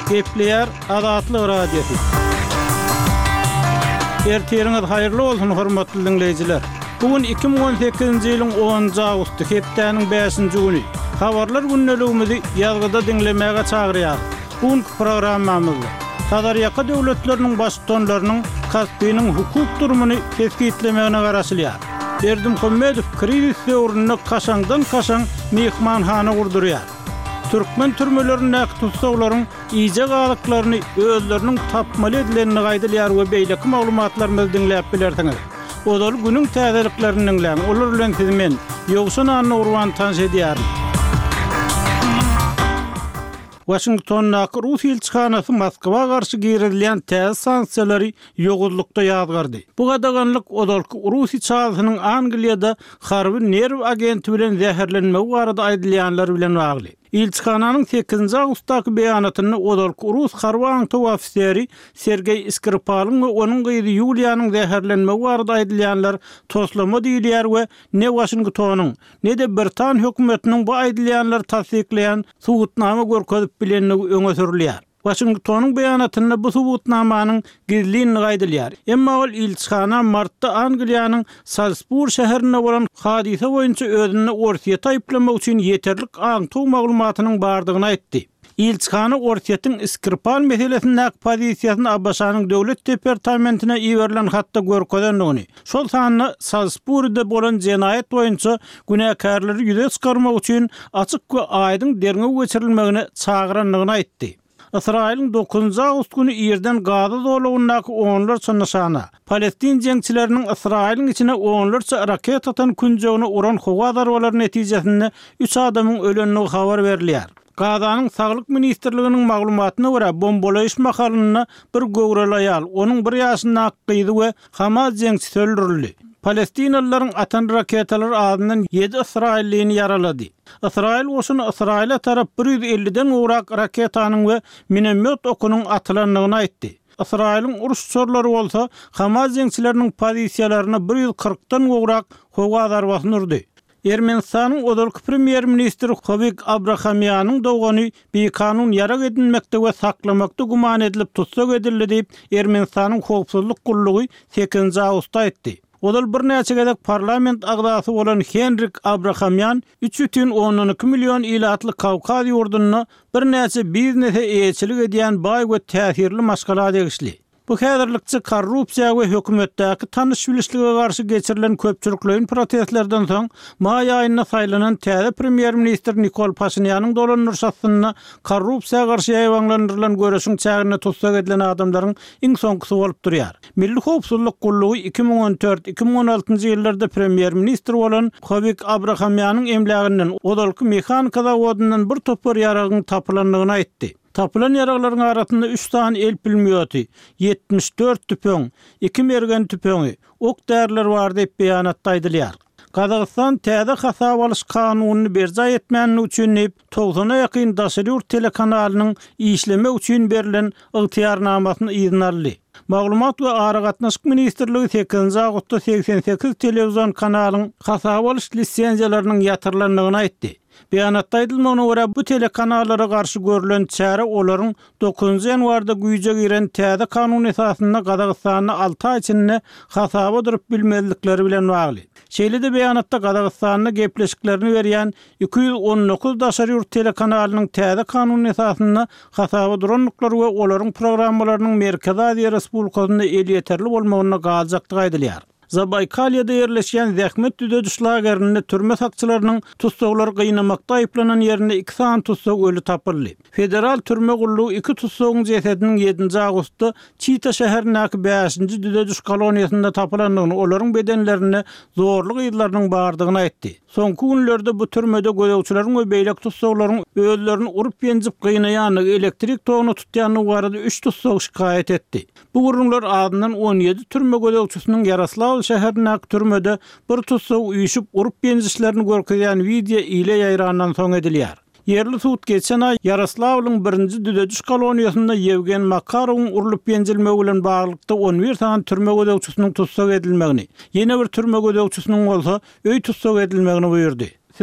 Gepleyer Azatlyk radiosu. Erteriňiz haýyrly bolsun hormatly dinleýijiler. Bugün 2018-nji ýylyň 10-njy awgusty, hepdeniň 5-nji güni. Habarlar günneligimizi ýazgyda dinlemäge çagyrýar. Bugünkü programmamyzda Sadarýaka döwletleriniň başçylarynyň kasbynyň hukuk durumuny tespitlemegine garaşylýar. Berdim Hömmedow krizis döwründe kaşaňdan-kaşaň mehmanhana gurdurýar. Türkmen türmelerinde tutsaglaryň iýje galyklaryny özleriniň tapmaly edilenini gaýdylýar we beýleki maglumatlarymyzy dinläp bilersiňiz. Odal günüň täzeliklerini dinläň. Olar bilen siz men Ýogşan Anna Urban tanış edýär. Washington'daki Rus elçixanasy Moskwa garşy girilýän täze sanksiýalary ýoguzlukda ýazgardy. Bu gadaganlyk odalky Rus çağasynyň Angliýada harby nerw agenti bilen zäherlenmegi barada aýdylýanlar bilen bagly. Elçixananyň 8-nji awgustdaky beýanatyny odalky Rus harby aňyty ofiseri Sergey Skripalnyň we onuň gyzy Yuliýanyň zäherlenmegi barada aýdylýanlar toslama diýilýär we ne Washingtonyň ne de Britaniýa hökümetiniň bu aýdylýanlary tasdikleýän subutnama görkezip bilenligi öňe sürilýär. Washingtonyň beýanatyny bu subutnamanyň gizliliğini gaýdylýar. Emma ol elçixana martda Angliýanyň Salisbury şäherine bolan hadise boýunça özüni ortaya taýplamak üçin ýeterlik aňyty maglumatynyň bardygyny aýtdy. Elçixana ortaýatyň Skripal meselesinde pozisiýasyny Abbaşanyň döwlet departamentine iýerilen hatda görkezendigini, şol sany Salisbury'de bolan jenaýat boýunça günäkärleri ýüze çykarmak üçin açyk we aýdyň derňe geçirilmegine çagyranlygyny aýtdy. İsrail'in 9 Ağustos günü ýerden Gaza zolawyndaky onlarça nişana, Palestin jeňçileriniň İsrail'in içine onlarça raket atan künjegine uran howa darbalary netijesinde 3 adamyň ölenligi habar berilýär. Gazanyň Saglyk ministrliginiň maglumatyna görä bombalaýyş makalyny bir göwrel aýal, onuň 1 ýaşyndaky gyzy we Hamas jeňçisi öldürildi. Palestinalıların atan raketalar adından 7 İsraillini yaraladı. İsrail oşunu Israil'e taraf 150'den uğrak raketanyň we minomyot okunun atılanlygyny aýtdy. İsrail'in uruş çorlary bolsa Hamas jeňçileriniň pozisiýalaryna 140'dan uğrak howa darbasyny urdy. Ermenistanyň odalky premier ministri Hovik Abrahamyanyň dowgany bir kanun ýarak edilmekde we saklamakda guman edilip tutsak edildi diýip Ermenistanyň howpsuzlyk gurulugy 8-nji awgustda aýtdy. Odal bir näçe gedek parlament agdasy bolan Henrik Abrahamyan 3,12 milyon ilatly Kawkaz ýurduny bir näçe biznese eýçilik edýän baý we täsirli maşgala degişli. Bu häzirlikçi korrupsiýa we hökümetdäki tanış bilişlige garşy geçirilen köpçülikleriň protestlerden soň may aýyna saýlanan täze premier ministr Nikol Paşinýanyň dolan nurşatsyna korrupsiýa garşy ýaýwanlandyrylan görüşiň çägine tutsak edilen adamlaryň iň soňkysy bolup durýar. Milli howpsuzlyk gurulugy 2014-2016-njy ýyllarda premier ministr bolan Hovik Abrahamyanyň emläginden odalky mehanika zawodundan bir topar ýaragyň tapylanlygyny aýtdy. Tapılan yaraglaryň arasynda 3 tane el pilmiýoty, 74 tüpöň, 2 mergen tüpöňi, ok därler bar diýip beýanatda aýdylýar. Kazakistan täze hasap alyş kanunyny berja etmän üçin 90'a ýakyn daşary telekanalynyň işleme üçin berilen ygtyýarnamasyny izin aldy. Maglumat we Aragatnaşyk ministrligi 8 Ağustosda 88 telewizyon kanalynyň hasap alyş lisensiýalarynyň ýatyrlanlygyny aýtdy. Beýanatda aýdylmagyna görä bu telekanallara garşy görülen çäre olaryň 9 ýanwarda güýje giren täze kanun esasynda Kazakistanyň 6 ay içinde hasaba durup bilmezlikleri bilen bagly. Şeýle-de beýanatda Kazakistanyň gepleşiklerini berýän 219 daşary ýurt telekanalynyň täze kanun esasynda hasaba duranlyklary we olaryň programmalarynyň Merkezi Aziýa Respublikasynda el ýeterli bolmagyna galjakdygy aýdylýar. Zabaykalya'da yerleşen Zähmet düzediş lagerinde türme sakçılarının tutsaklary gıynamakda ayıplanan yerinde 2 san tutsak ölü tapıldı. Federal türme gulluğu 2 tutsakyň cesedinin 7 Ağustosda Çita şäherindäki 5-nji düzediş koloniýasynda tapılanlygyny, olaryň bedenlerine zorluk ýyllarynyň bardygyny aýtdy. Soňky günlerde bu türmede gödäwçileriň we beýlek tutsaklaryň özlerini urup ýenjip gıynaýanyny, elektrik togyny tutýanyny barada 3 tutsak şikaýet etdi. Bu gurulmalar adından 17 türme gödäwçisiniň Yaroslav şäherindäki türmede bir tutsak üýüşüp urup ýenjişlerini görkezýän video ile ýaýrandan soň edilýär. Yerli sud geçen ay Yaroslavlyň 1-nji düzediş koloniýasynda Yevgen Makarowyň urulyp ýenjilmegi bilen baglykda 11 tane türme gödäwçisiniň tutsak edilmegini, ýene bir türme gödäwçisiniň bolsa öý tutsak edilmegini buýurdy.